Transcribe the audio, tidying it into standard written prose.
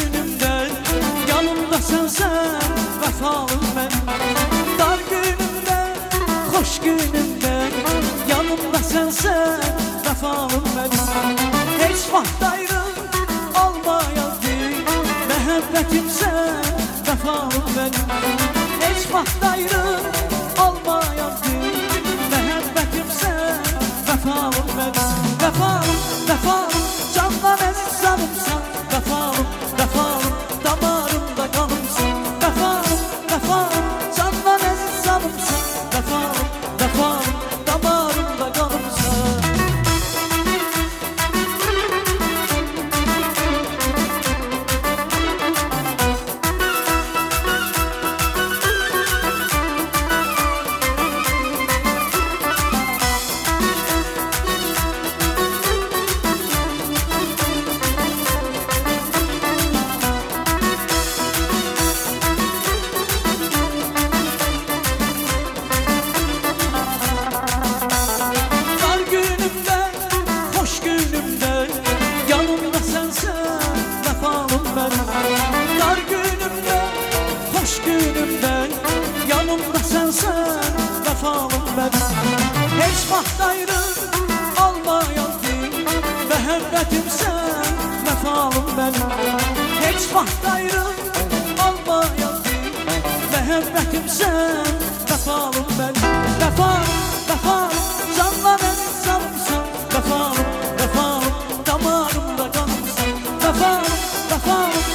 günümde yanımda sensen vefalım ben. Dar günümde, hoş günümde yanımda sensen vefalım ben. Hiç vaxt ayrı olmayandı məhəbbətim sen vefalım ben. Hiç vaxt ayrı olmayandı məhəbbətim sen vefalım ben. Vefalım, vefalım, candan əziz canımsan. Vefalım, vefalım, damarımda kanımsan. Vefalım, vefalım, candan əziz canımsan. Vefalım, vefalım, damarımda kanımsan. Dar günümde, hoş günümde yanımda sensen vefalım ben. Hiç vaxt ayrı olmayandı məhəbbətim sen vefalım ben. Hiç vaxt ayrı olmayandı məhəbbətim sen vefalım ben. Vefalım, vefalım, candan əziz canımsan. Vefalım, vefalım, damarımda kanımsan. Vefalım, vefalım,